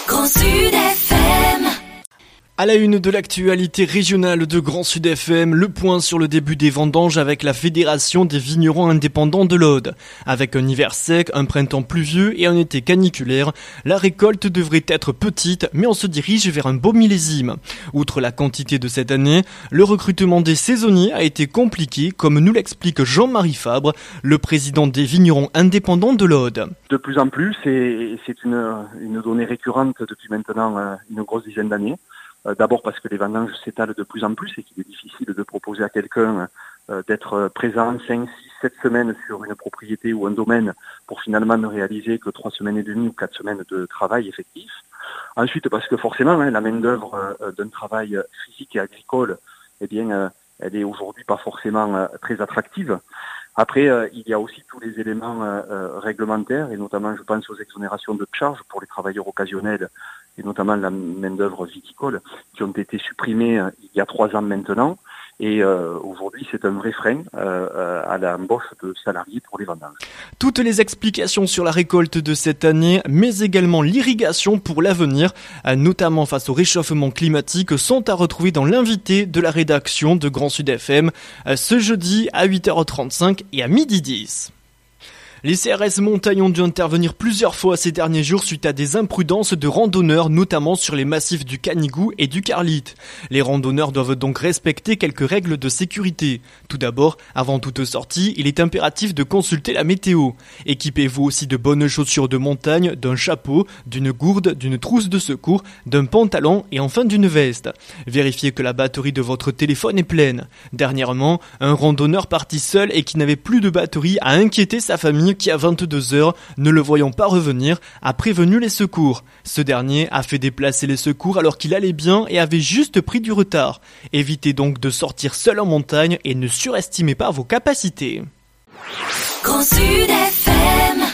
Grand Sud FM. À la une de l'actualité régionale de Grand Sud FM, le point sur le début des vendanges avec la Fédération des vignerons indépendants de l'Aude. Avec un hiver sec, un printemps pluvieux et un été caniculaire, la récolte devrait être petite, mais on se dirige vers un beau millésime. Outre la quantité de cette année, le recrutement des saisonniers a été compliqué, comme nous l'explique Jean-Marie Fabre, le président des vignerons indépendants de l'Aude. De plus en plus, c'est une donnée récurrente depuis maintenant une grosse dizaine d'années. D'abord parce que les vendanges s'étalent de plus en plus et qu'il est difficile de proposer à quelqu'un d'être présent 5, 6, 7 semaines sur une propriété ou un domaine pour finalement ne réaliser que 3 semaines et demie ou 4 semaines de travail effectif. Ensuite parce que forcément la main-d'œuvre d'un travail physique et agricole, elle est aujourd'hui pas forcément très attractive. Après, il y a aussi tous les éléments réglementaires et notamment je pense aux exonérations de charges pour les travailleurs occasionnels et notamment la main-d'œuvre viticole qui ont été supprimées il y a 3 ans maintenant. Et aujourd'hui, c'est un vrai frein à l'embauche de salariés pour les vendanges. Toutes les explications sur la récolte de cette année, mais également l'irrigation pour l'avenir, notamment face au réchauffement climatique, sont à retrouver dans l'invité de la rédaction de Grand Sud FM ce jeudi à 8h35 et à 12h10. Les CRS Montagne ont dû intervenir plusieurs fois ces derniers jours suite à des imprudences de randonneurs, notamment sur les massifs du Canigou et du Carlite. Les randonneurs doivent donc respecter quelques règles de sécurité. Tout d'abord, avant toute sortie, il est impératif de consulter la météo. Équipez-vous aussi de bonnes chaussures de montagne, d'un chapeau, d'une gourde, d'une trousse de secours, d'un pantalon et enfin d'une veste. Vérifiez que la batterie de votre téléphone est pleine. Dernièrement, un randonneur parti seul et qui n'avait plus de batterie a inquiété sa famille qui à 22h, ne le voyant pas revenir, a prévenu les secours. Ce dernier a fait déplacer les secours alors qu'il allait bien et avait juste pris du retard. Évitez donc de sortir seul en montagne et ne surestimez pas vos capacités. Grand Sud FM.